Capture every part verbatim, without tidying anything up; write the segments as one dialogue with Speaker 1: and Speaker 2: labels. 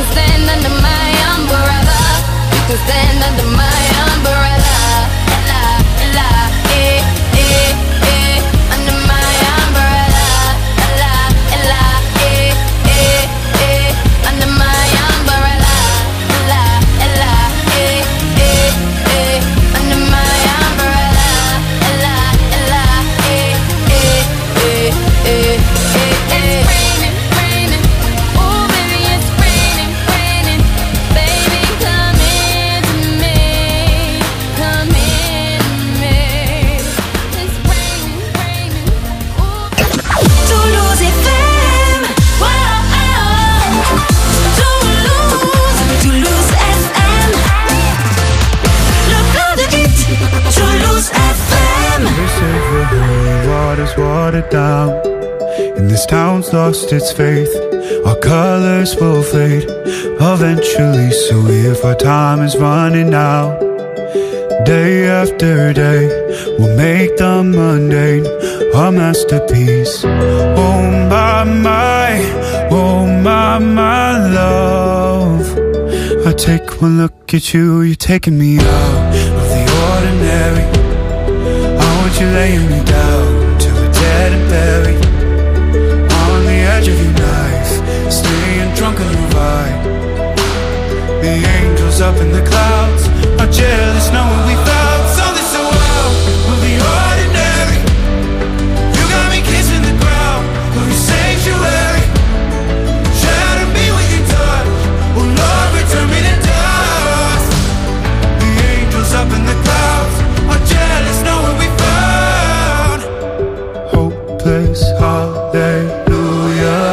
Speaker 1: can stand under my umbrella. You can stand under my umbrella. La, la, eh, eh, eh. Under my umbrella. La, la, eh, eh, eh. Under my umbrella. La, la, eh, eh, eh. Under my umbrella. La, la, eh, eh, eh, eh, eh, eh. It's raining, raining. Oh, baby, it's raining, raining. Baby, come into me, come into me. It's raining, raining. Ooh.
Speaker 2: Toulouse F M. Wow. Toulouse, Toulouse F M. Le plein de hits. Toulouse F M.
Speaker 3: They say the holy water's watered down, and this town's lost its faith. Our colors will fade eventually, so if our time is running out, day after day, we'll make the mundane a masterpiece. Oh my, my, oh my, my love. I take one look at you, you're taking me out of the ordinary. I want you laying me down till we're dead and buried, on the edge of your knife, staying drunk on your vibe. The angels up in the clouds are jealous knowing we found something so wild of the ordinary. You got me kissing the ground of your sanctuary. Shatter me with your touch, oh Lord, return me to dust. The angels up in the clouds are jealous knowing we found hopeless hallelujah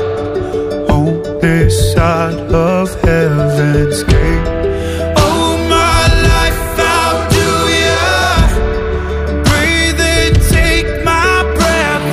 Speaker 3: on this side of heaven's gate. Oh my life, how do ya breathe and take my breath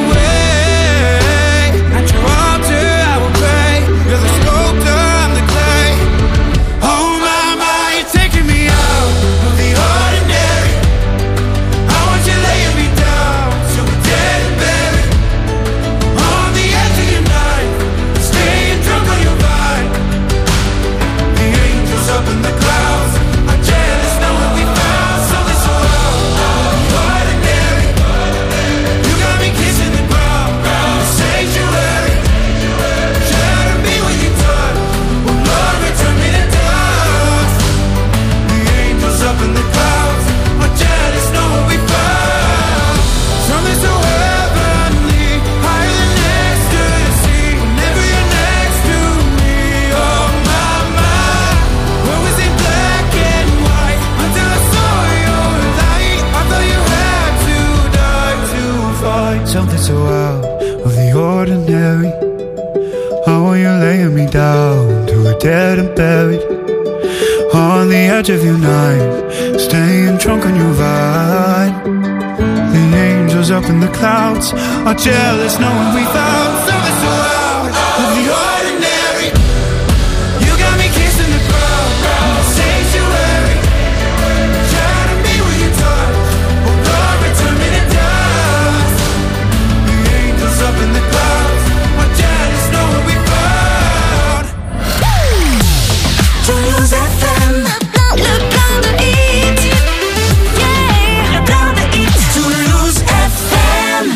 Speaker 3: away? At your altar I will pray. You're the sculptor, I'm the clay. Oh my, my, you're taking me out of the ordinary. I want you laying me down till we're dead and buried, on the edge of your knife, staying drunk on your vine. The angels up in the clouds are jealous knowing we found something so wild, ordinary. You got me kissing the ground, the sanctuary. Shatter me with your touch, oh Lord, return me to dust. The angels up in the clouds are jealous knowing we found something so heavenly, higher than ecstasy. Whenever you're next to me, oh my, my. What was in black and white until I saw your light? I thought you had to die to find something so out of the ordinary. I want you laying me down till we're dead and buried, on the edge of your knife, staying drunk on your vine. The angels up in the clouds are jealous knowing we found something so out of the ordinary. You got me kissing the ground, the sanctuary. Shatter me with your touch, oh Lord, return me to dust. The angels up in the clouds are jealous knowing we found
Speaker 2: Toulouse F M. Le plein de hits. Yeah, le plein de hits. Toulouse F M.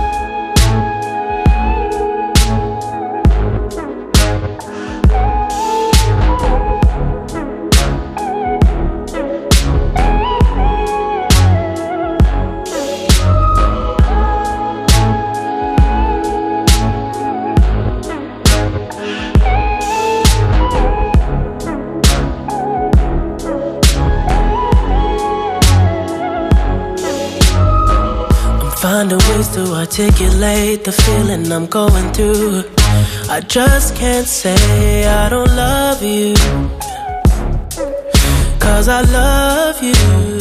Speaker 4: Finding ways to articulate the feeling I'm going through. I just can't say I don't love you, 'cause I love you.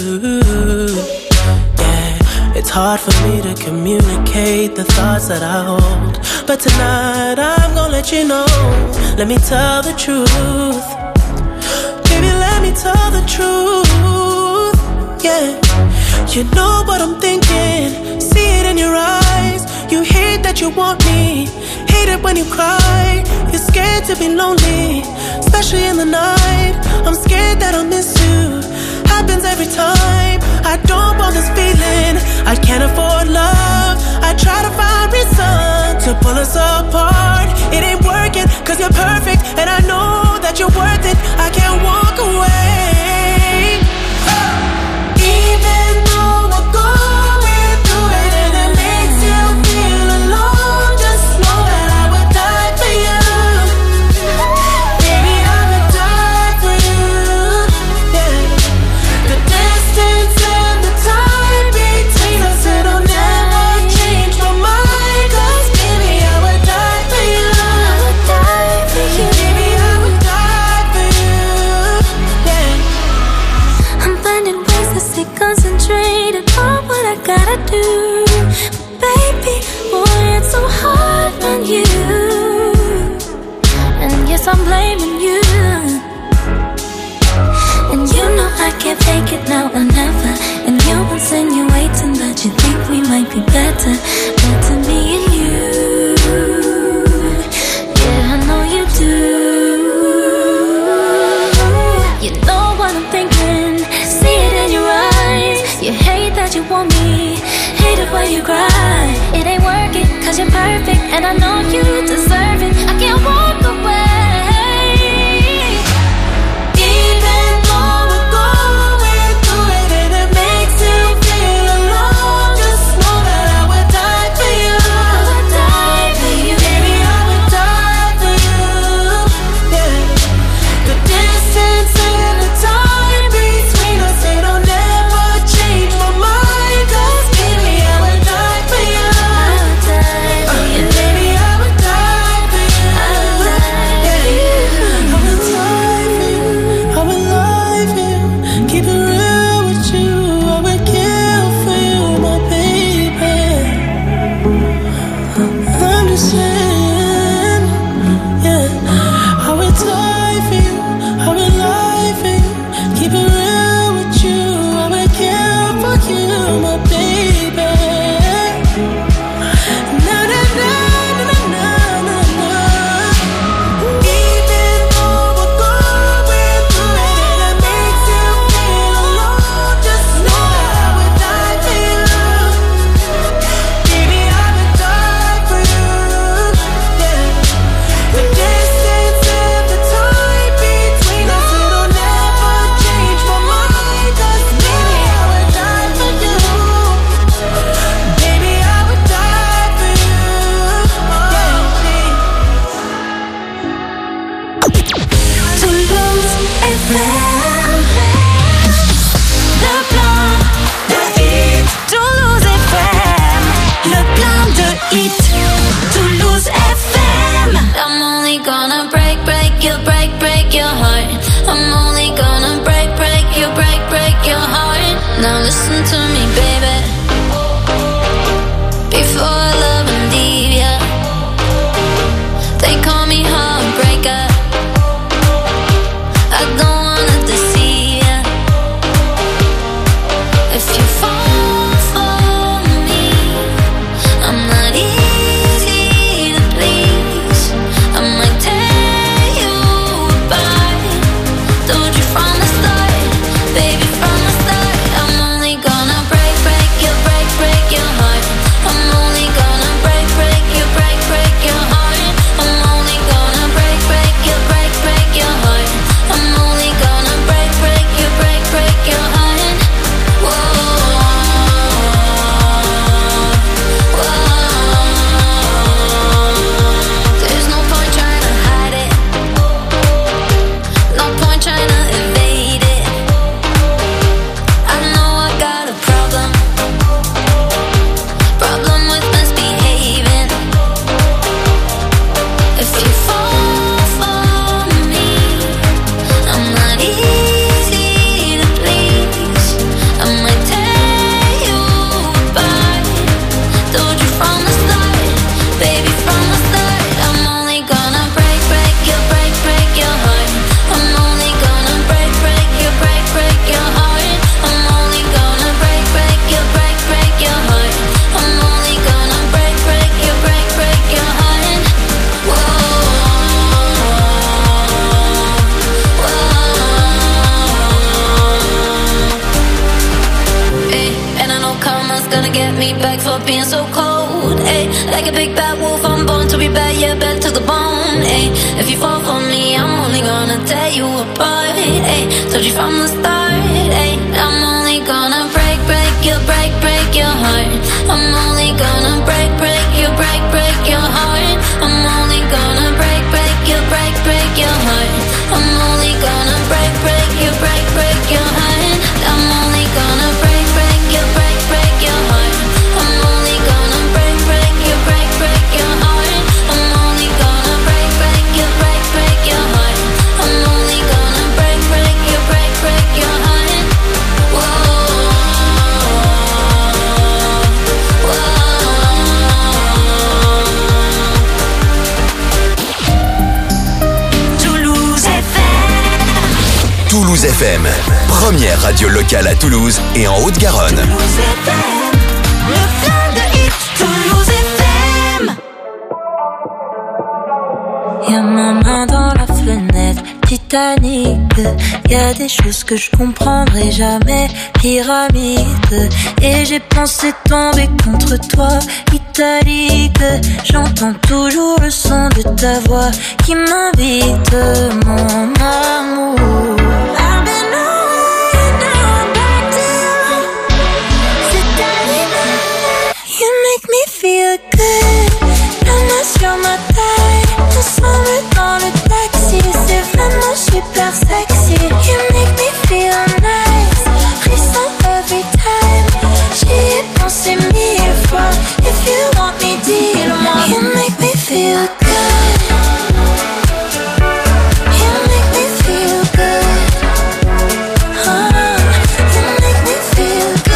Speaker 4: Yeah, it's hard for me to communicate the thoughts that I hold, but tonight I'm gonna let you know. Let me tell the truth. Baby, let me tell the truth. yeah. You know what I'm thinking, see it in your eyes. You hate that you want me, hate it when you cry. You're scared to be lonely, especially in the night. I'm scared that I'll miss you, happens every time. I don't want this feeling, I can't afford love. I try to find reason to pull us apart. It ain't working, cause you're perfect, and I know that you're worth it. I can't walk away. Even though we're going through it and it makes you feel alone, just know that I would die for you. Baby, I would die for you, yeah. The distance and the time between us, it'll never change my mind. Cause baby, I would die for you. I would die for you. Baby, I would die for you, yeah.
Speaker 2: I'm finding ways to stay concentrated on what I gotta do. Baby, boy, it's so hard on you. And yes, I'm blaming you. And you know I can't take it now or never. And you're insinuating that you think we might be better, better me and you. Yeah, I know you do. You know what I'm thinking, see it in your eyes. You hate that you want me, hate it when you cry. It ain't working, cause you're perfect, and I know you deserve it. I can't walk away. Even though we're going through it and it makes you feel alone, just know that I would die for you. I would die for you.
Speaker 4: Baby, I would die for you, yeah. The distance and the time between us, it'll never change my mind. Cause baby, I would die for you.
Speaker 2: I would die for you.
Speaker 4: And baby, I would die for you.
Speaker 2: I would die for you.
Speaker 4: I would die for you, I would lie for you, keep it real with you. I would kill for you, my baby. I'm just saying, yeah. I would die for you, I would lie for you, keep it real with you. I would kill for you, my baby. Na na na na na na na. Even though we're going through it and it makes you feel alone, just know that I would die for you. Baby, I would die for you, yeah. The distance and the time between us, it'll never change my mind. Cause baby, I would die for you. Baby, I would die for you, yeah.
Speaker 2: Toulouse F M. Le plan de hit. Toulouse F M. Le plan de hit. Toulouse F M.
Speaker 1: I'm only gonna break, break you, break, break your heart. I'm only gonna break, break you, break, break your heart. Now listen to me, baby. Before I love and leave ya, they call me heartbreaker. I don't wanna deceive ya. If you fall for me, I'm not easy to please. I might tear you
Speaker 2: gonna get me back for being so cold, ayy. Like a big bad wolf, I'm born to be bad, yeah, bad to the bone, ayy. If you fall for me, I'm only gonna tear you apart, ayy. Told you from the start, ayy. I'm only gonna break, break you, break, break your heart. I'm only gonna break, break you, break, break your heart. I'm only gonna break, break you, break, break your heart. I'm only gonna break, break you, break, break your heart. I'm only gonna break, break you, break, break your heart. I'm only gonna break, break you, break, break your heart. I'm only gonna break, break you, break, break your heart. I'm only gonna break, break you, break, break your heart. Whoa,
Speaker 5: Toulouse F M, première radio locale à Toulouse et en Haute-Garonne.
Speaker 2: Toulouse F M, le plein de hits, Toulouse F M. Y'a ma main dans la fenêtre, Titanic. Y'a des choses que je comprendrai jamais, pyramide. Et j'ai pensé tomber contre toi, italique. J'entends toujours le son de ta voix qui m'invite, mon amour. Feel good, la main sur ma taille, ensemble dans le taxi, c'est vraiment super sexy. You make me feel nice, frisson every time. J'y ai pensé mille fois, if you want me, dis-le-moi. You make me feel good, you make me feel good, oh, you make me feel good.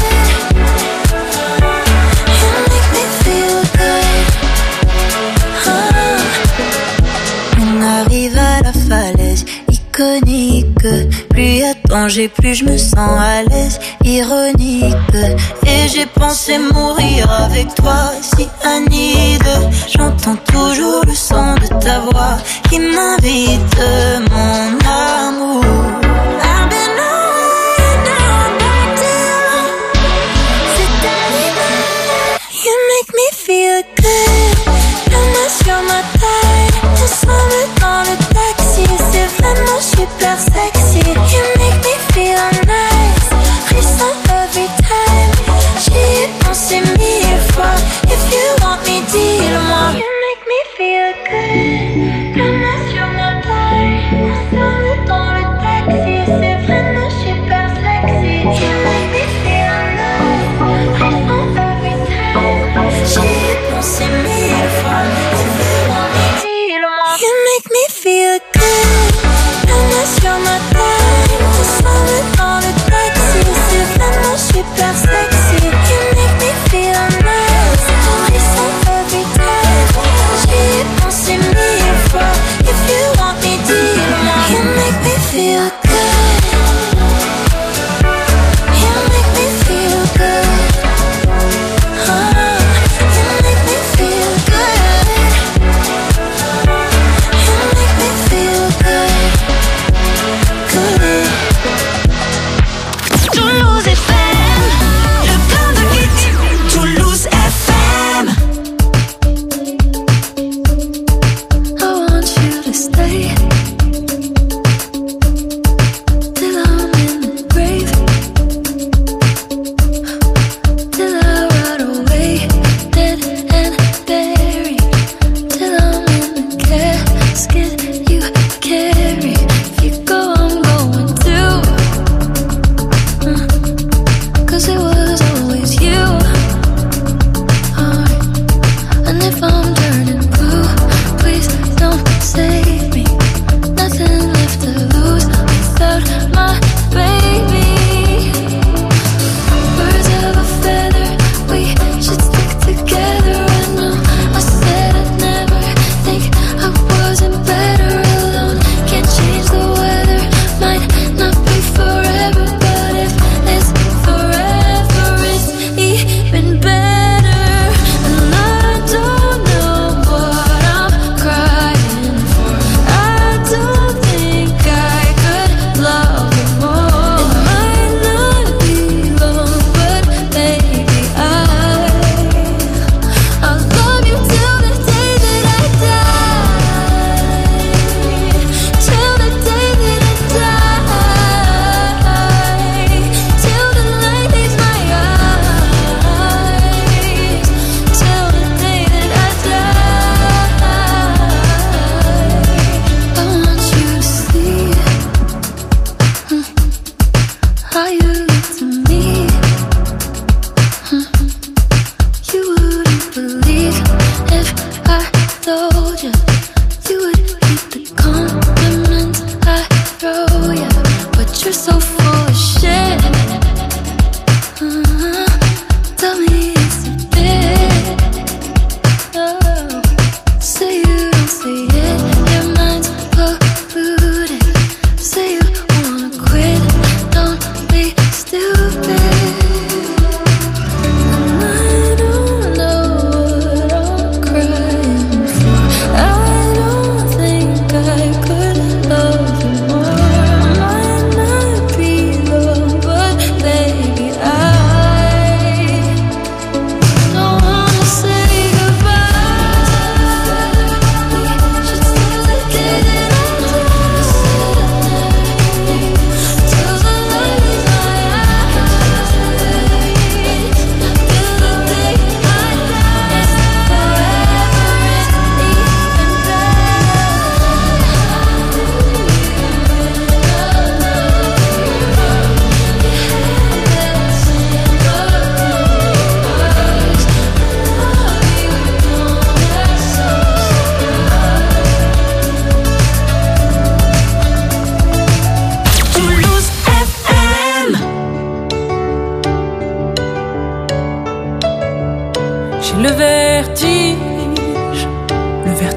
Speaker 2: Plus y a de danger, plus je me sens à l'aise, ironique. Et j'ai pensé mourir avec toi, si Anide. J'entends toujours le son de ta voix qui m'invite, mon amour. I've been on down back to c'est Anide. You make me feel good, la main sur ma taille, ensemble dans le taxi, c'est vraiment super sexy. You make me feel nice, frisson every time. J'y ai pensé mille fois, if you want me, dis-le-moi. You make me feel good, la main sur ma taille, ensemble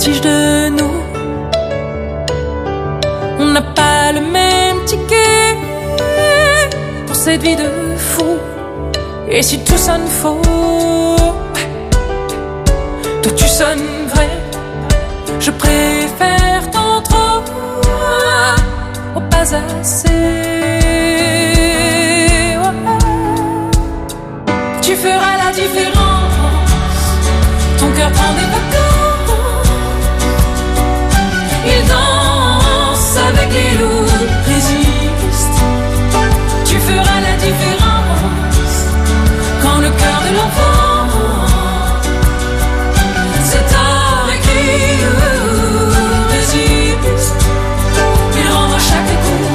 Speaker 6: vertige de nous. On n'a pas le même ticket pour cette vie de fou. Et si tout sonne faux, toi tu sonnes vrai. Je préfère ton trop au pas assez. Tu feras la différence. Ton cœur prend des vacances. Il danse avec les loups, résiste. Tu feras la différence. Quand le cœur de l'enfant c'est tard et qui résiste. Il rend à chaque coup.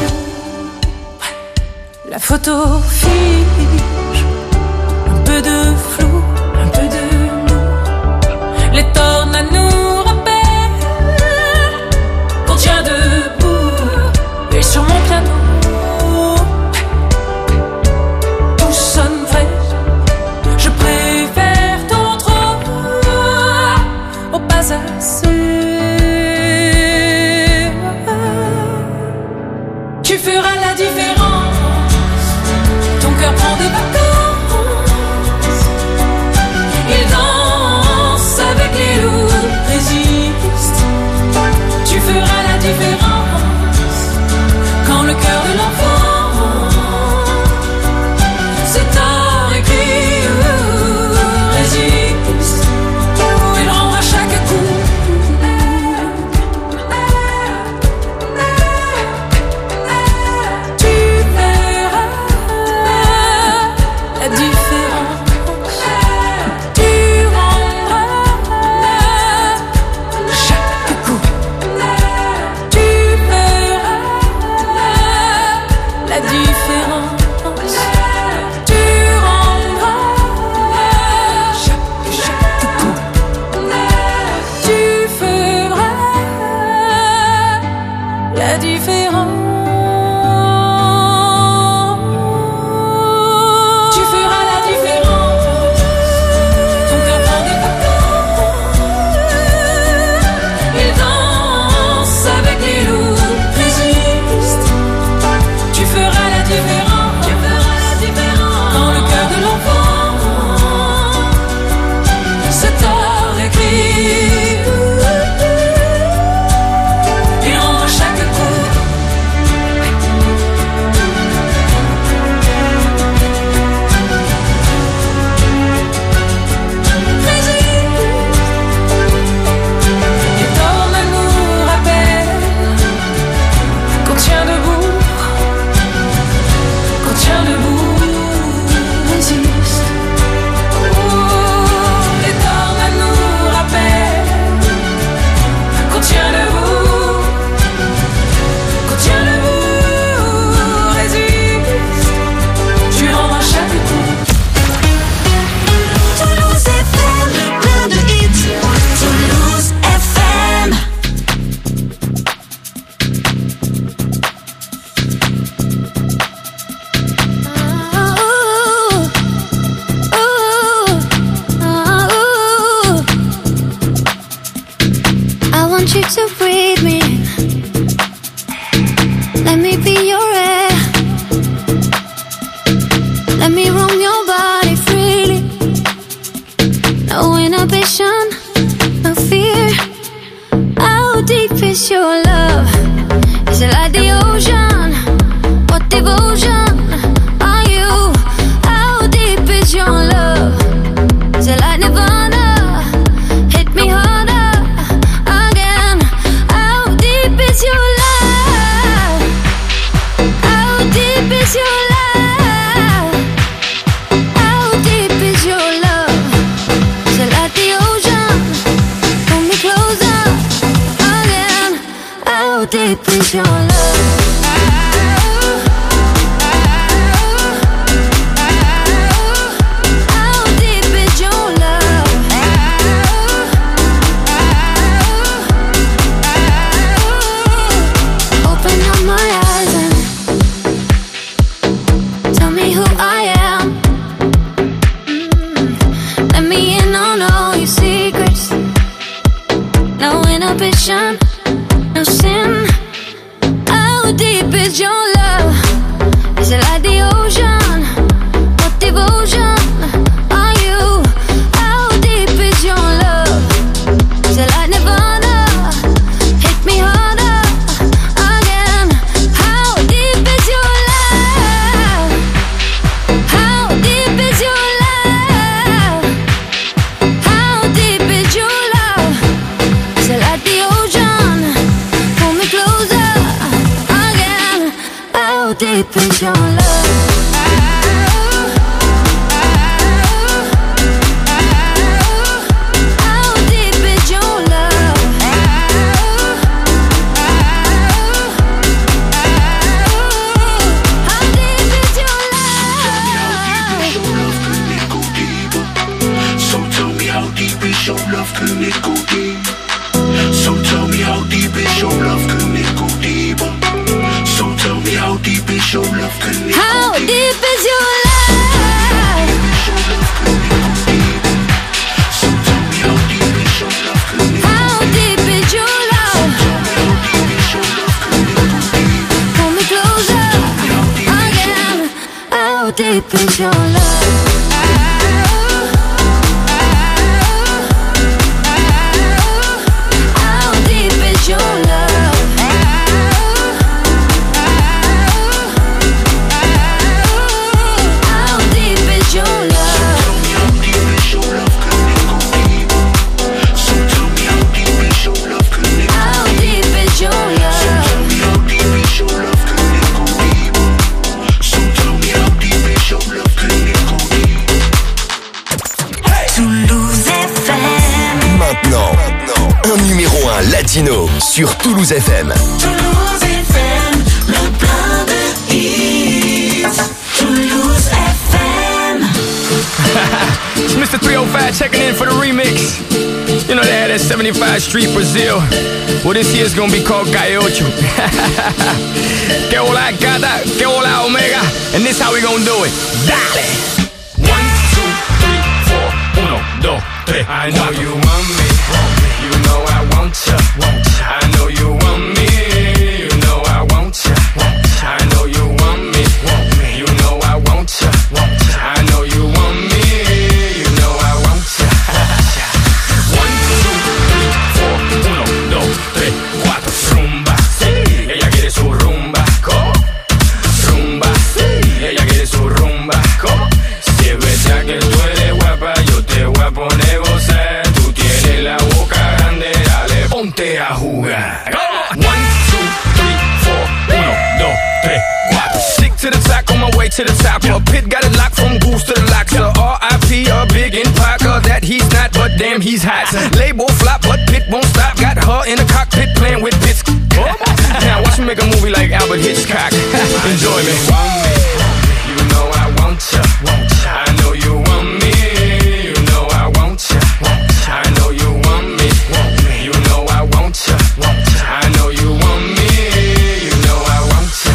Speaker 6: La photo fige. Un peu de flou, un peu de nous. Les tornes à nous rappellent qu'on tient debout. Et sur mon piano tout sonne vrai. Je préfère ton trop au pas assez. Tu feras la différence. Ton cœur prend des vacances. Il danse avec les loups, résiste. Tu feras la différence. Quand le cœur de l'enfant c'est tard et qui résiste. Il rend à chaque coup. Tu verras la différence. Tu rendras chaque coup. Tu verras la différence. Tu rendras chaque, chaque coup. Tu feras la différence. Tu feras la différence. Ton cœur prend des vacances. Il danse avec les loups, résiste. Tu feras la différence. Tu feras la différence. Quand le cœur de l'enfant c'est tard écrit. Il rend à chaque coup. Les tornes à nous rappellent qu'on tient debout. Qu'on tient debout, résiste. Oh, les tornes à nous rappellent qu'on tient debout. Qu'on tient debout, résiste. Tu rends à chaque coup.
Speaker 2: Toulouse F M, plein de hits. Toulouse F M. I want you to breathe me. Let me be your air. Let me roam your body freely. No inhibition, no fear. How deep is your love? Is it like the ocean? What devotion are you? How deep is your love? Is it like Nirvana? Hit me harder again. How deep is your love? How deep is your love? How deep is your love? Is it like the ocean? Pull me closer again. How deep is your love? How deep is your love? Open up my eyes and tell me who I am. Mm. Let me in on all your secrets. No inhibition.
Speaker 1: deep is your love?
Speaker 7: Your love, can it go deep? So tell me how deep is your love, can it go deeper? So tell me how deep is your love, can it
Speaker 1: How
Speaker 7: go deep?
Speaker 1: deep is your love?
Speaker 7: So tell me how deep is your love, can it go
Speaker 1: How deep is your love? Pull me closer again. How deep is your love? Your love. How deep is your love?
Speaker 7: Tell me how deep is your love, can it go deep? So tell me how deep is your love, can it go
Speaker 1: How deep is your love?
Speaker 7: Tell me how deep is your love, can it go deep? So tell me how deep is your love, can it go deep?
Speaker 2: Toulouse F M.
Speaker 5: Maintenant, un numéro un latino sur Toulouse F M.
Speaker 2: Toulouse F M, le plein de hits. Toulouse F M.
Speaker 8: It's Mister three oh five checking in for the remix. You know they had that seventy-five Street Brazil. Well, this year's gonna be called Calle Ocho. Que hola gata, que hola omega. And this how we gonna do it. Dale! One, two, three, four. Uno, dos, tres. I know you want me. You know I want ya. I know you want me. You know I want ya. I know you want me. You know I want ya. I know you want me. You know I want ya. One, two, three, four. Uno, dos, tres, cuatro. Rumba, sí. Ella quiere su rumba. ¿Cómo? Rumba, sí. Ella quiere su rumba. ¿Cómo? Si es verdad que tú eres guapa, yo te voy a poner gozar. Tú tienes la boca grande, dale, ponte a jugar. One, two, three, four. Uno, dos, tres, cuatro. Sick to the top, on my way to the top. A pit got it locked from goose to the locks. So R I P a big in Parker that he's not, but damn he's hot. Label flop, but Pit won't stop. Got her in the cockpit playing with bits. Now watch me make a movie like Albert Hitchcock. Enjoy me. You know I want ya. I know you want me. You know I want ya. I know you want me. You know I want ya. I know you want me. You know I want ya.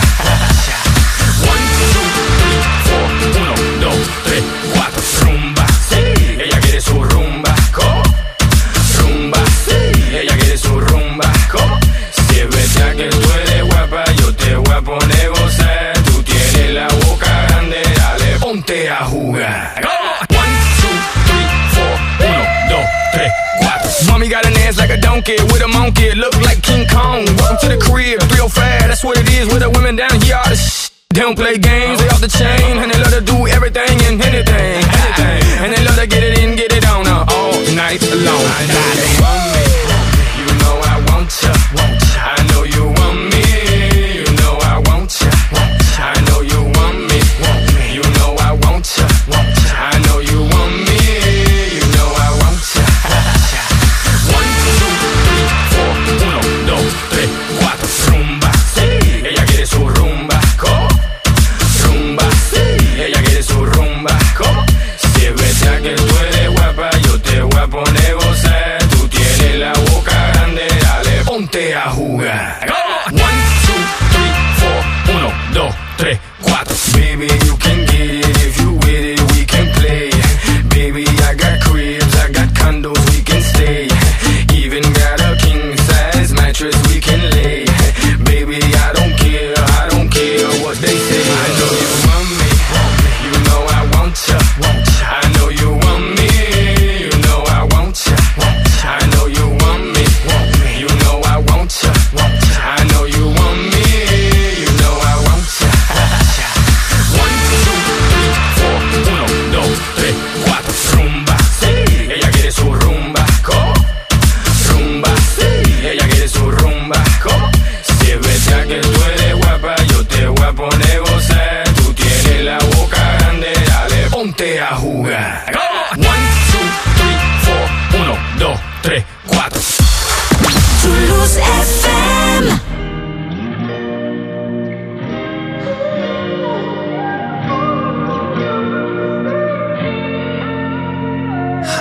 Speaker 8: One, two, three, four. Uno, dos, tres, cuatro. Rumba, sí. Ella quiere su rumba. ¿Cómo? Rumba, sí. Ella quiere su rumba. ¿Cómo? Si es verdad que tú eres guapa, yo te voy a poner gozar. Tú tienes la boca grande, dale, ponte a jugar. One, two, three, four. Uno, dos, tres, cuatro. Mommy got an ass like a donkey with a monkey. Look like King Kong. Welcome to the crib, three oh five. That's what it is with the women down here. All the sh- They don't play games, they off the chain. And they love to do everything and anything, anything. And they love to get it in, get it on uh, all night long. Dale. You know I want ya. I know you want me. You know I want ya. I know you want me. You know I want ya. I know you want me. You know I want ya. One, two, three, four. Uno, dos, tres, cuatro. Rumba, sí. Ella quiere su rumba. ¿Cómo? Rumba, sí. Ella quiere su rumba. ¿Cómo? Si es verdad que tú eres guapa, yo te voy a poner gozar. Tú tienes la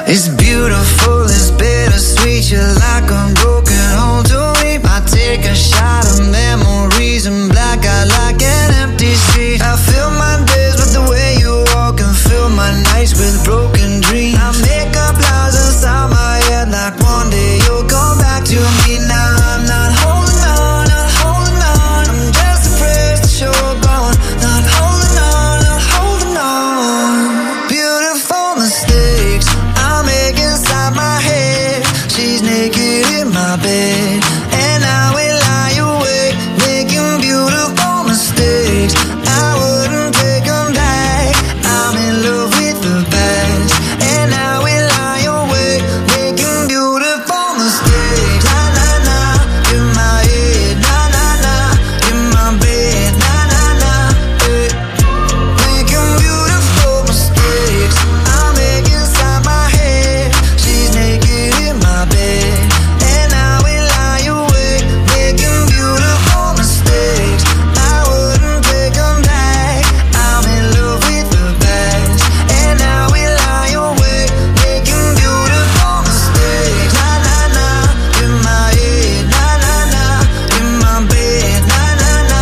Speaker 9: It's beautiful, it's bittersweet. You're like a broken home to me. I take a shot of memories and black out like an empty street. I fill my days with the way you walk and fill my nights with broken dreams. I make up lies inside my head like one day you'll come back to me. Now I'm not holding on, not holding on. I'm just afraid that you're gone. Not holding on, not holding on. Beautiful mistakes I make inside my head. She's naked in my bed and I will lie awake, making beautiful mistakes. I wouldn't take them back. I'm in love with the past and I will lie awake, making beautiful mistakes. Na na na, in my head. Na na na, in my bed. Na na na, eh. Making beautiful mistakes I make inside my head. She's naked in my bed and I will lie awake, making beautiful mistakes. I wouldn't take them back. I'm in love with the past and I will lie awake, making beautiful mistakes. Na na na, in my head. Na na na, in my bed. Na na na,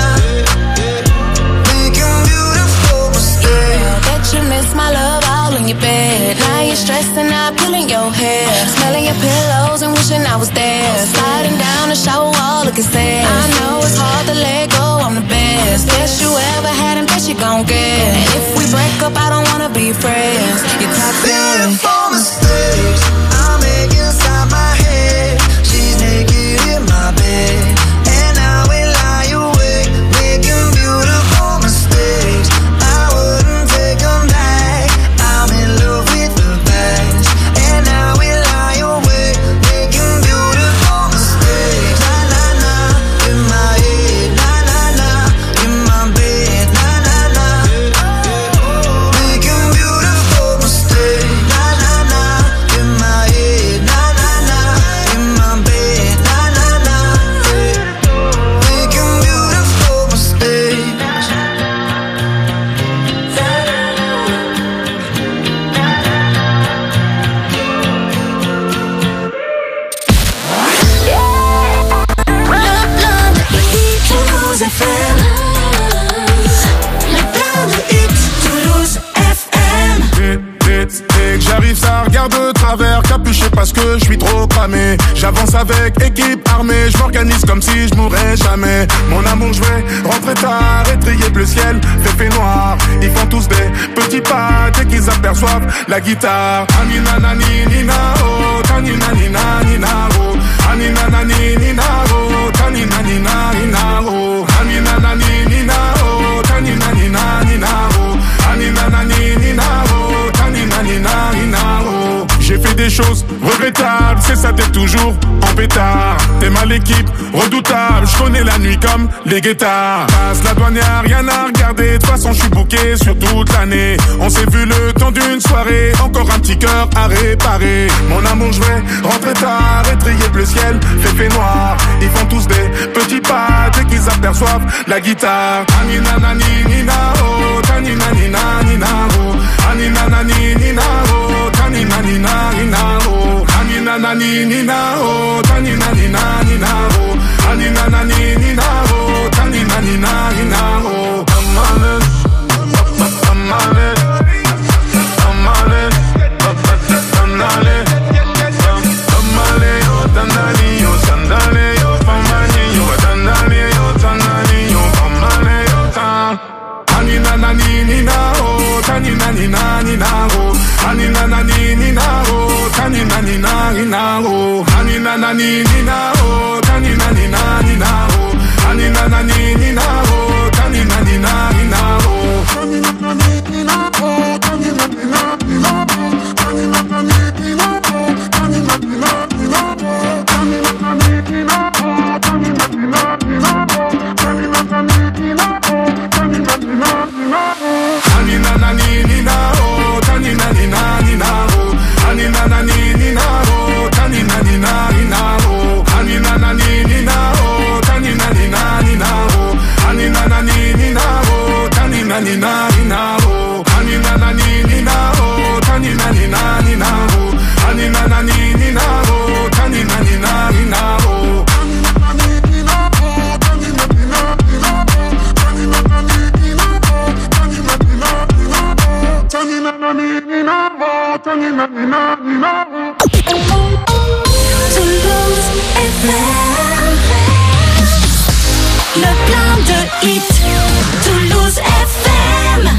Speaker 9: making beautiful mistakes.
Speaker 10: Bet you miss my love all in your bed. Now you're stressing out, pulling your hair, smelling your pillows and wishing I was there. Sliding down the shower wall, looking sad. I know it's hard to let go, I'm the best. Best you ever had and best you gon' get. And if we break up, I don't wanna be friends. You're toxic.
Speaker 9: Beautiful mistakes I make inside my head. She's naked in my bed and I will lie awake, making beautiful mistakes. I wouldn't take them back. I'm in love with the past and I will lie awake, making beautiful mistakes. Na na na, in my head. Na na na, in my bed. Na na na, making beautiful mistakes. Na na na, in my head. Na na na, in my bed. Na na na, making beautiful mistakes.
Speaker 4: Toulouse F M. Le plein de hits. Toulouse F M.
Speaker 11: Dès, dès, dès que j'arrive, ça regarde de travers, capuché parce que je suis trop cramé. J'avance avec équipe armée, je m'organise comme si je mourrais jamais. Mon amour, je vais rentrer tard, étrier bleu ciel, fait fait noir. Ils font tous des petits pas dès qu'ils aperçoivent la guitare. Anina nani nina oh, tanina nina nina oh, anina nani nina oh, tanina nina nina oh, anina nani nina oh, tanina nina nina oh, anina nani nina oh, tanina nina nina oh. J'ai fait des choses regrettables, c'est ça, t'es toujours en pétard. T'es mal l'équipe, redoutable, je connais la nuit comme les guettards. Passe la douane, y'a rien à regarder, de toute façon je suis booké sur toute l'année. On s'est vu le temps d'une soirée, encore un petit cœur à réparer. Mon amour, je vais rentrer tard, étrier bleu ciel, fait fait noir. Ils font tous des petits pas dès qu'ils aperçoivent la guitare. Anina nani nina oh, tanina nina nina oh, anina nani nina oh, tanina nina nina oh, anina nani nina oh, tanina nina nina oh, anina nani nina oh, tanina nina nina oh. I'm on it, I'm on it, I'm on it, I'm on it, Tamale yo, tandali yo, sandale yo, pamani yo, tandali yo, tandali yo, pamale yo, tan. Anina nani nina oh, tanina nina nina oh, anina nani nina oh, tanina nina nina oh, anina nani nina oh, tanina nina nina oh.
Speaker 2: Wonder Hit, Toulouse F M.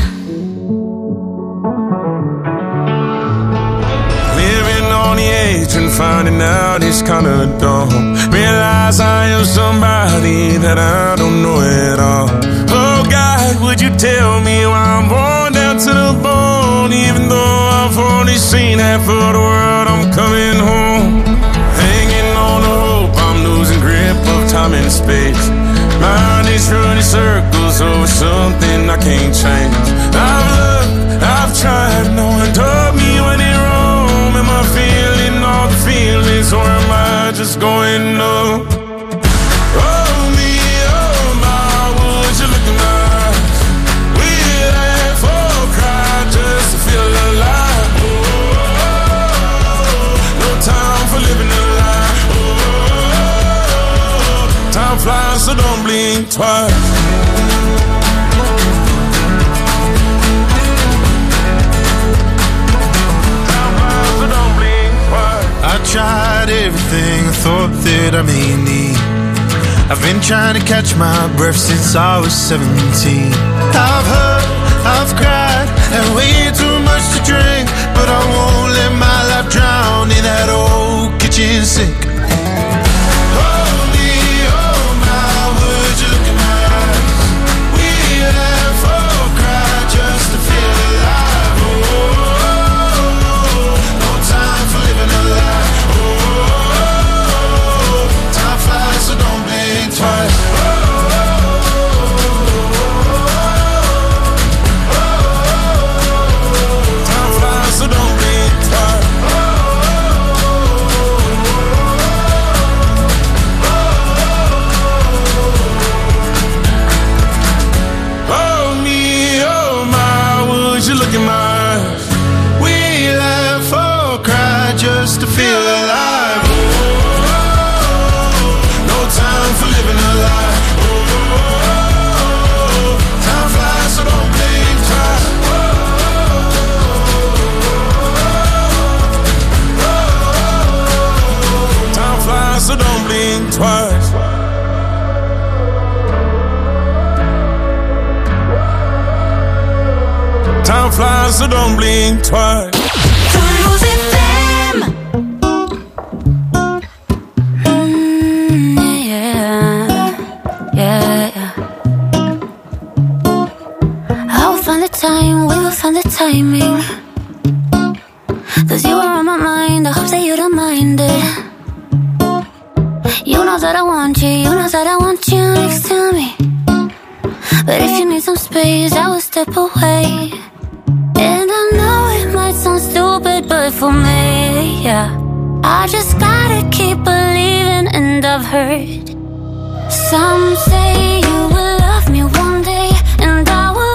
Speaker 11: Living on the edge and finding out it's kinda dumb. Realize I am somebody that I don't know at all. Oh God, would you tell me why I'm born down to the bone? Even though I've only seen half of the world, I'm coming home. Hanging on the hope, I'm losing grip of time and space. Mind is running circles over something I can't change. I've looked, I've tried, no one told me when it wrong. Am I feeling all the feelings, or am I just going numb? Oh me, oh my, would you look in my eyes? We laugh or cry just to feel alive. Oh, no time for living a lie. Oh, time flies, so don't blink twice.
Speaker 12: I tried everything I thought that I may need. I've been trying to catch my breath since I was seventeen. I've hurt, I've cried, and way too much to drink, but I won't let my life drown in that old kitchen sink. Oh me, oh my, would you look in my eyes? We laugh or cry just to feel alive. Oh, no time for living a lie. So don't blink twice. Oh, oh, oh, time flies, so don't blink twice. Oh, oh, oh, me, oh my, would you look in my eyes? We laugh or cry just to feel alive. Time for living a lie. Oh, time flies, so don't blink twice. Oh, time flies, so don't blink twice. Time flies, so don't blink twice.
Speaker 2: Toulouse F M. Time, we will find the timing. Cause you are on my mind, I hope that you don't mind it. You know that I want you, you know that I want you next to me. But if you need some space, I will step away. And I know it might sound stupid, but for me, yeah, I just gotta keep believing. And I've heard some say you will love me one day, and I will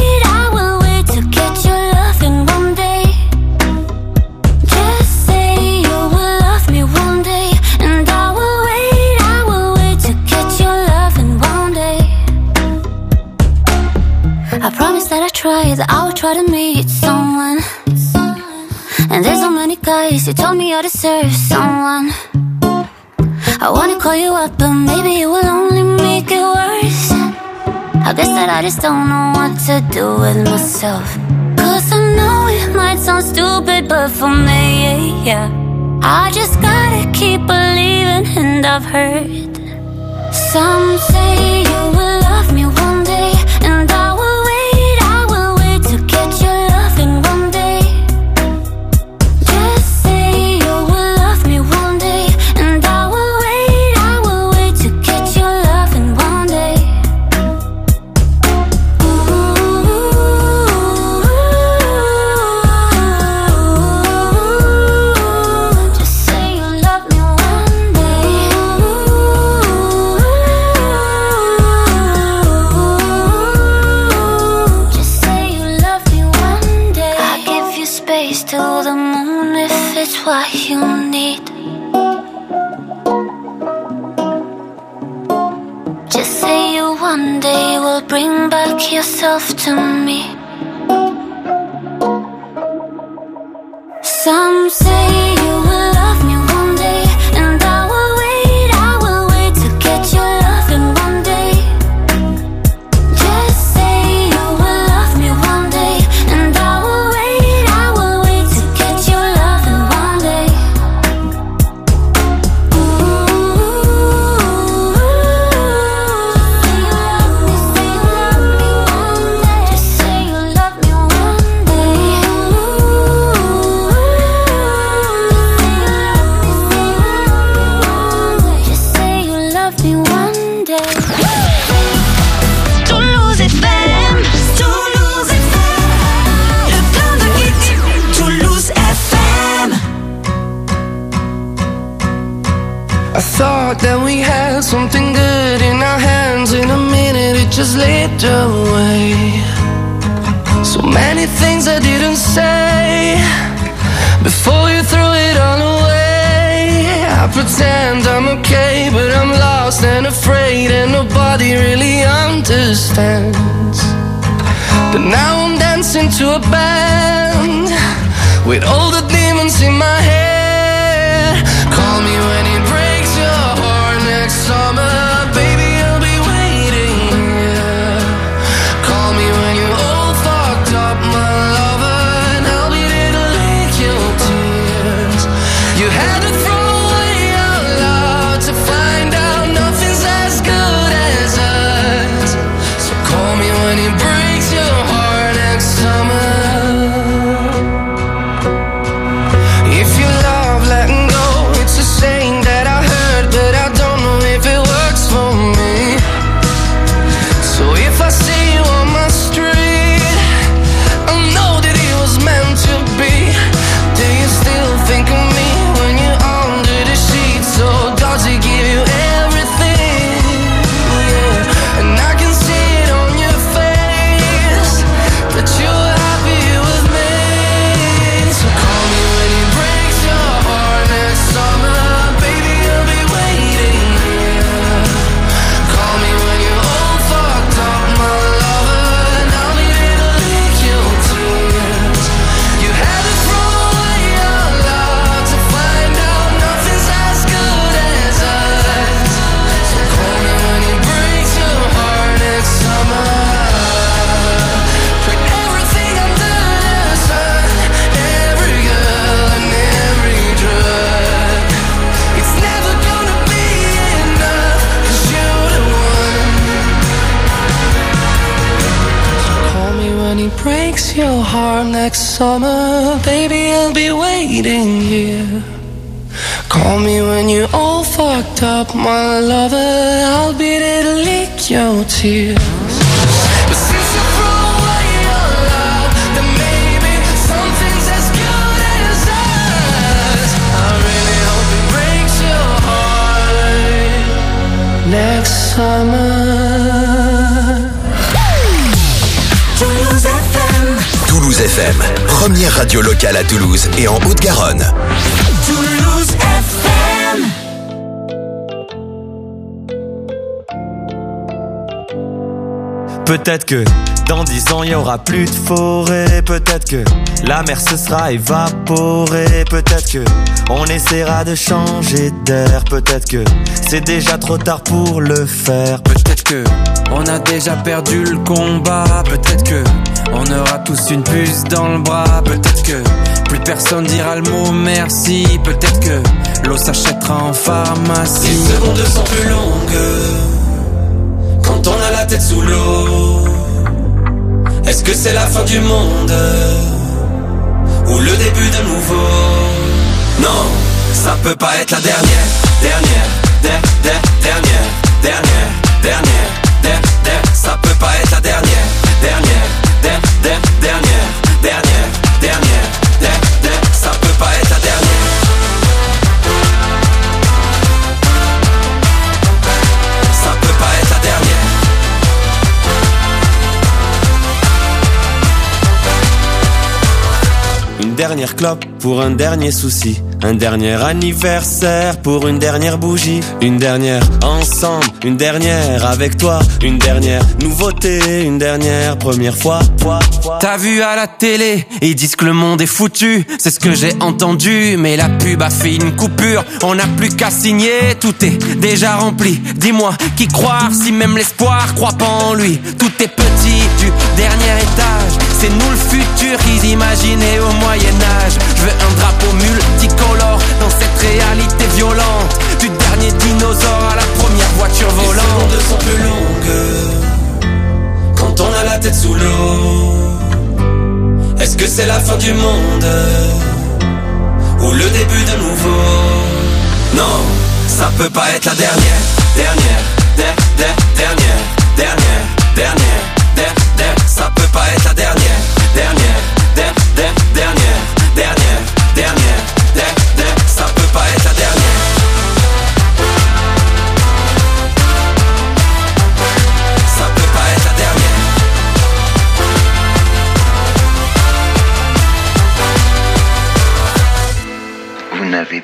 Speaker 2: that I would try to meet someone. And there's so many guys who told me I deserve someone. I wanna call you up, but maybe it will only make it worse. I guess that I just don't know what to do with myself. Cause I know it might sound stupid, but for me, yeah, I just gotta keep believing. And I've heard some say you will love me one day, and I will what you need. Just say you one day will bring back yourself to me. Some say you will love me one day, and I will wait, I will wait to get your love in one day.
Speaker 13: something good in our hands. In a minute it just slipped away. So many things I didn't say before you threw it all away. I pretend I'm okay, but I'm lost and afraid, and nobody really understands. But now I'm dancing to a band with all the demons in my head. Call me when it breaks your heart next summer, baby, I'll be waiting here. Call me when you're all fucked up, my lover, and I'll be there to lick your tears. You had to throw away your love to find out nothing's as good as us. So call me when it breaks your heart next summer. If you love letting go, it's a saying that I heard, but I don't know if it works for me. So if I see you on my street, I know that it was meant to be. Do you still think of me when you're under the sheets? Or does it give you everything? Yeah, and I can see it on your face that you're happy with me. So call me when it breaks your heart next summer, baby, I'll be waiting here. Call me when you're all fucked up, my lover, and I'll be there to lick your tears. You had to throw away your love to find out nothing's as good as us. So call me when it breaks your heart next summer. Put everything under the sun, every girl and every drug. It's never gonna be enough, 'cause you're the one. So call me when it breaks your heart next summer, baby, I'll be waiting here. Call me when you're all fucked up, my lover, I'll be there to lick your tears. But since you threw away your love, then maybe something's as good as us. I really hope it breaks your heart next summer.
Speaker 5: Toulouse F M. Toulouse F M, première radio locale à Toulouse et en Haute-Garonne.
Speaker 6: Toulouse F M.
Speaker 14: Peut-être que dans dix ans il y aura plus de forêt. Peut-être que la mer se sera évaporée. Peut-être que on essaiera de changer d'air. Peut-être que c'est déjà trop tard pour le faire.
Speaker 15: Peut-être que on a déjà perdu le combat. Peut-être que on aura tous une puce dans le bras. Peut-être que plus personne dira le mot merci. Peut-être que l'eau s'achètera en pharmacie.
Speaker 16: Les secondes sont plus longues quand on a la tête sous l'eau. Est-ce que c'est la fin du monde ou le début de nouveau? Non, ça peut pas être la dernière, dernière, der, der, dernière, dernière, dernière, der, der. Ça peut pas être la dernière, dernière, der, der, dernière, dernière, dernière, der, der. Ça peut pas être la dernière. Ça peut pas être la dernière.
Speaker 14: Une dernière clope pour un dernier souci. Un dernier anniversaire pour une dernière bougie. Une dernière ensemble, une dernière avec toi. Une dernière nouveauté, une dernière première fois.
Speaker 15: T'as vu à la télé, ils disent que le monde est foutu. C'est ce que j'ai entendu, mais la pub a fait une coupure. On n'a plus qu'à signer, tout est déjà rempli. Dis-moi, qui croire si même l'espoir croit pas en lui? Tout est petit du dernier étage. C'est nous le futur qu'ils imaginaient au Moyen-Âge. Je veux un drapeau multicolore dans cette réalité violente. Du dernier dinosaure à la première voiture volante.
Speaker 16: Les secondes sont plus longues quand on a la tête sous l'eau. Est-ce que c'est la fin du monde ou le début de nouveau? Non, ça peut pas être la dernière, dernière, der, der, dernière, dernière, dernière, der, der. Ça peut pas être la dernière, dernière, der, der, dernière, dernière, dernière, der, der. Ça peut pas être la dernière.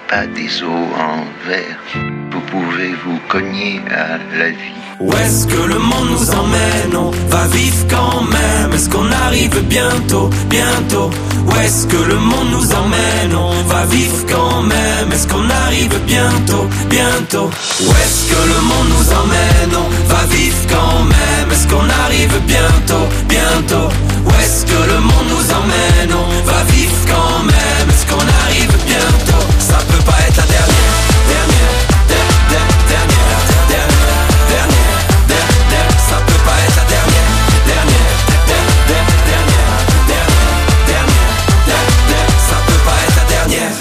Speaker 7: à des os en verre. Vous pouvez vous cogner à la vie.
Speaker 16: Où est-ce que le monde nous emmène? On va vivre quand même. Est-ce qu'on arrive bientôt, bientôt? Où est-ce que le monde nous emmène? On va vivre quand même. Est-ce qu'on arrive bientôt, bientôt? Où est-ce que le monde nous emmène? On va vivre quand même. Est-ce qu'on arrive bientôt, bientôt? Où est-ce que le monde nous emmène? On va vivre quand même. Est-ce qu'on arrive bientôt? Ça peut pas être la dernière, dernière, dernière, dernière, dernière, dernière, dernière. Ça peut pas être la dernière, dernière, dernière, dernière, dernière, dernière, dernière. Ça peut pas être la dernière.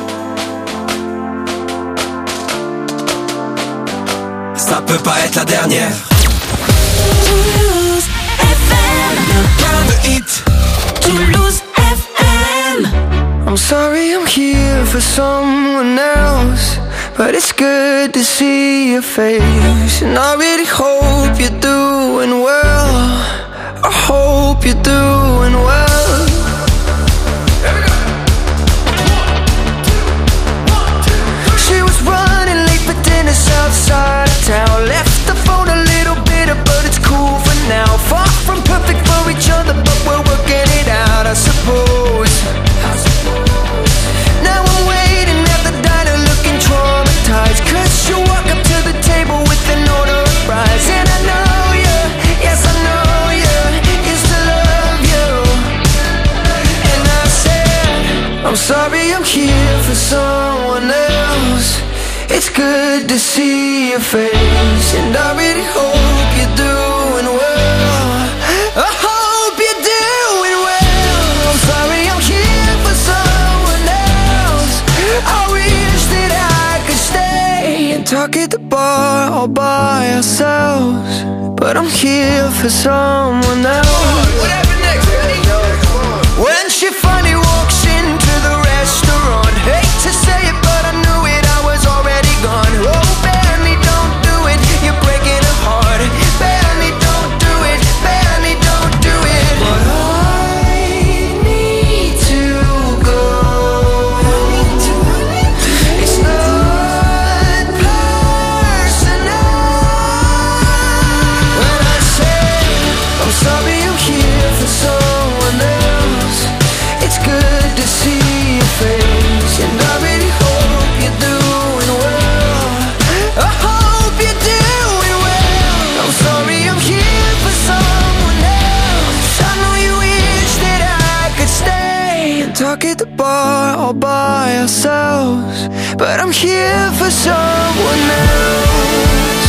Speaker 16: Ça peut pas être la dernière.
Speaker 2: Toulouse F M. Toulouse F M.
Speaker 13: I'm sorry I'm here for someone else, but it's good to see your face. And I really hope you're doing well. I hope you're doing well. She was running late for dinner outside of town. Left the phone a little bitter, but it's cool for now. Far from perfect for each other, but we're working it out, I suppose. Now I'm waiting at the diner looking traumatized, cause you walk up to the table with an order of fries. And I know you, yes I know you, used to love you. And I said, I'm sorry I'm here for someone else. It's good to see your face, and I really hope you're doing well. I hope you're doing well. I'm sorry I'm here for someone else. I wish that I could stay and talk at the bar all by ourselves, but I'm here for someone else. Whatever next, ready? When she finally walks into the restaurant, hate to say it, but I knew it, I was already gone. Oh, Benny, don't do it, you're breaking her heart. Benny, don't do it, Benny, don't do it. But I need to go. It's not personal. When I say I'm sorry I'm here for someone else, it's good to see your face, and I really hope you're doing well. I hope you're doing well. I'm sorry I'm here for someone else. I know you wish that I could stay and talk at the bar all by ourselves, but I'm here for someone else.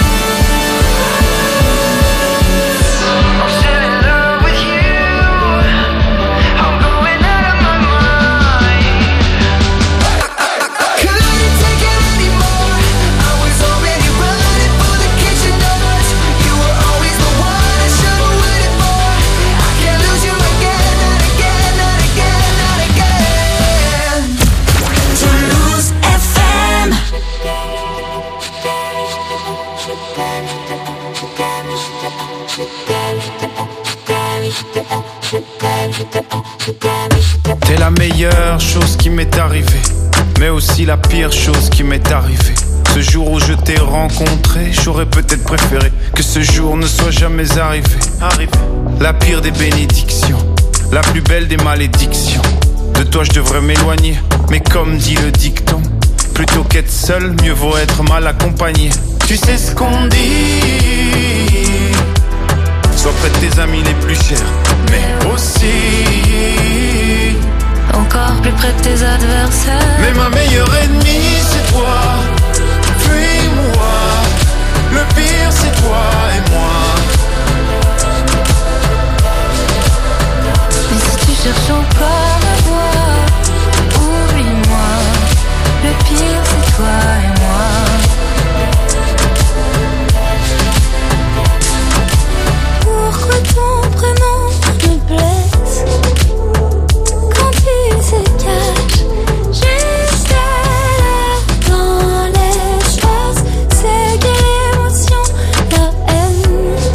Speaker 13: I'm still in love with you. I'm going out of my mind. Couldn't take it anymore. I was already running for the kitchen doors. You were always the one I should've waited for. I can't lose you again, not again, not again, not again.
Speaker 2: Toulouse F M.
Speaker 12: T'es la meilleure chose qui m'est arrivée, mais aussi la pire chose qui m'est arrivée. Ce jour où je t'ai rencontré, j'aurais peut-être préféré que ce jour ne soit jamais arrivé. Arrivé. La pire des bénédictions, la plus belle des malédictions. De toi je devrais m'éloigner, mais comme dit le dicton, plutôt qu'être seul, mieux vaut être mal accompagné. Tu sais ce qu'on dit, sois près de tes amis les plus chers, mais aussi
Speaker 2: encore plus près de tes adversaires.
Speaker 12: Mais ma meilleure ennemie c'est toi, puis moi. Le pire c'est toi et moi.
Speaker 2: Mais si tu cherches encore à voir, oublie-moi. Le pire c'est toi et moi. Pourquoi ton prénom me blesse quand il se cache juste là dans l'espace? C'est quelle émotion, la haine?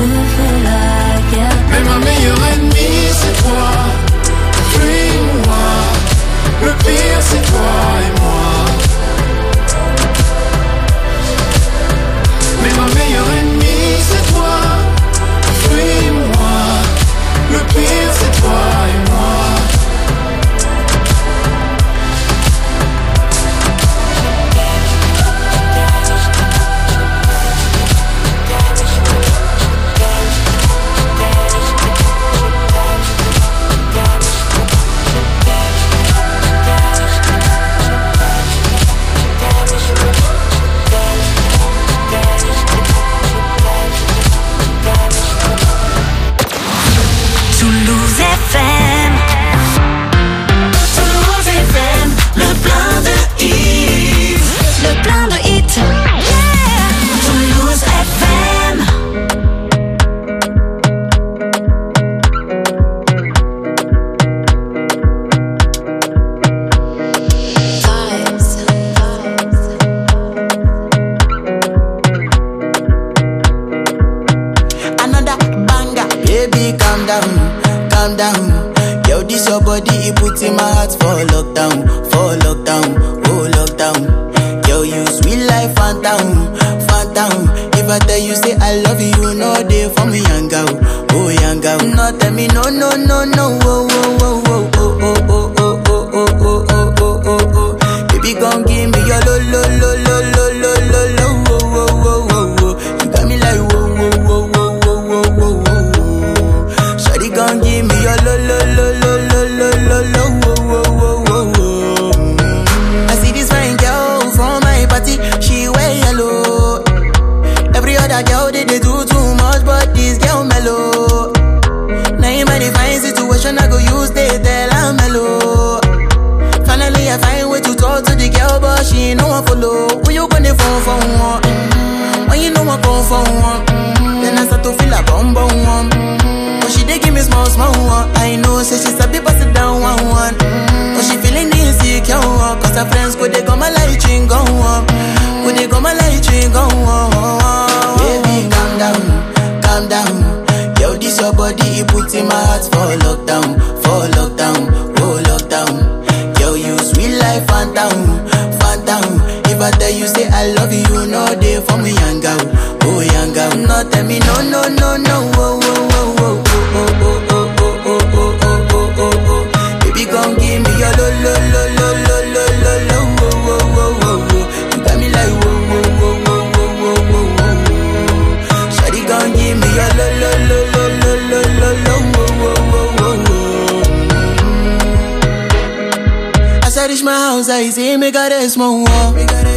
Speaker 3: Mais ma meilleure ennemie c'est toi. Fuis-moi. Le pire c'est toi et moi. Mais ma meilleure ennemie c'est toi. Fuis-moi. Le pire c'est toi et moi.
Speaker 2: Toulouse F M. Toulouse F M, le plein de hits. Le plein de hits. Yeah. Toulouse F M.
Speaker 17: Another banger, baby, calm down, calm down. Yo, this your body, it puts in my heart for lockdown, for lockdown, oh lockdown. Yo, you sweet life, phantom, phantom. If I tell you say I love you, you know they for me, young girl, oh young girl. No, tell me no, no, no, no, oh, oh, oh, oh, oh, oh, oh, oh, oh, oh, oh, oh, oh, oh, oh. Baby, come give me your lo, lo, lo, lo, lo, lo, lo, lo, oh, oh, oh, oh, oh. You got me like whoa, whoa, whoa, whoa, whoa, whoa, whoa, whoa. Shawty gon' give me your lo lo lo lo lo lo lo lo wo wo wo wo wo. I see this fine girl from my party, she wear yellow. Every other girl they, they do too much, but this girl mellow. Now in my divine situation, I go use they tell her mellow. Finally I find way to talk to the girl, but she ain't no one follow. Who you gonna phone for one? When you know I come for one, then I start to feel a bum bum one. But she dey give me small small one. I know say she sabi pass it down one one. But she feeling insecure one, cause her friends go they come my light ring go on, go they come my light ring go on. Baby calm down, calm down. Yo, this your body, it puts in my heart for lockdown, for lockdown, oh lockdown. Yo, you sweet life, phantom, phantom. If I tell you say I love you, you know they for me, young girl, oh young girl. No, tell me no, no, no, no, oh, oh, oh, oh, oh, oh, oh, oh, oh, oh, oh, oh, oh, oh. Baby, come give me your lo, lo, lo, lo, lo, lo, lo, lo, oh, oh, oh, oh, oh. You got me like whoa, whoa, whoa, whoa, whoa, whoa, whoa, whoa. Shawty, come give me your lo, lo, lo, lo, lo, lo, lo, lo, oh, oh, oh, oh, oh. As I reach my house, I see me got a small wall.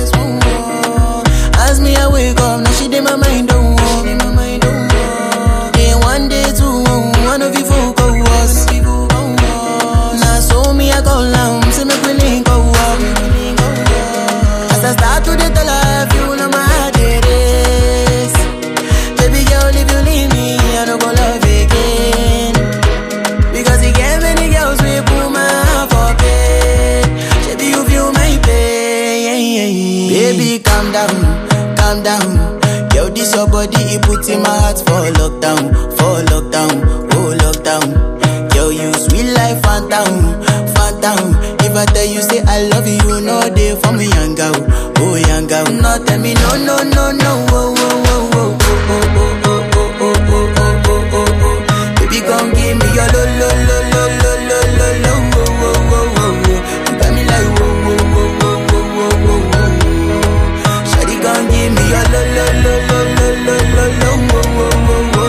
Speaker 17: As me I wake up, now she did my mind don't walk. Day one, day two, one of you folk go was. Now so me I go down, see me willing go up. As I start to the tell her, you know my heart it is. Baby girl, if you leave me, I don't go love again. Because you get many girls we put my heart for bed. Baby, you feel my pain. Baby, calm down, calm down. Yo, this your body, it puts in my heart for lockdown, for lockdown, oh lockdown. Yo, you sweet life, phantom, phantom. If I tell you say I love you, you know they for me, young girl, oh young girl. No, tell me no, no, no, no, oh, oh, oh, oh, oh, oh, oh, oh, oh, oh, oh, oh, oh, oh. Baby, come give me your lo, lo, lo, lo, lo, lo, lo, lo, oh, oh, oh, oh, oh. You got me like whoa, whoa, whoa, whoa, whoa, whoa, whoa, whoa. Shawty, come give me your lo, lo, lo, lo, lo, lo, lo, lo, oh, oh, oh, oh, oh.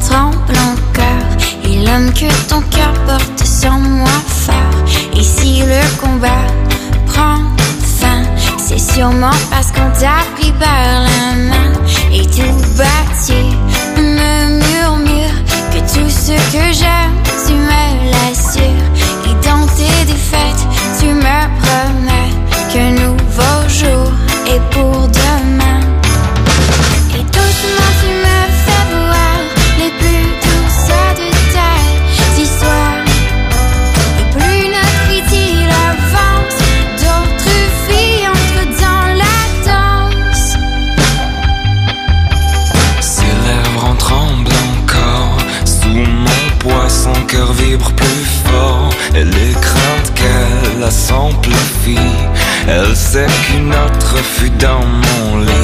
Speaker 2: tremble encore. Et l'homme que ton cœur porte sur moi fort. Et si le combat prend fin, c'est sûrement parce qu'on t'a pris par la main. Et tout bâti me murmure que tout ce que j'aime, tu me l'assures. Et dans tes défaites, tu me promets qu'un nouveau jour est pour demain. Et doucement tu me fais voir les plus douces de tes histoires. Et plus notre idylle avance, d'autres filles entrent dans la danse.
Speaker 16: Ses lèvres en tremblent encore. Sous mon poids, son cœur vibre plus fort. Et les craintes qu'elle a s'amplifient. Elle sait qu'une autre fut dans mon lit.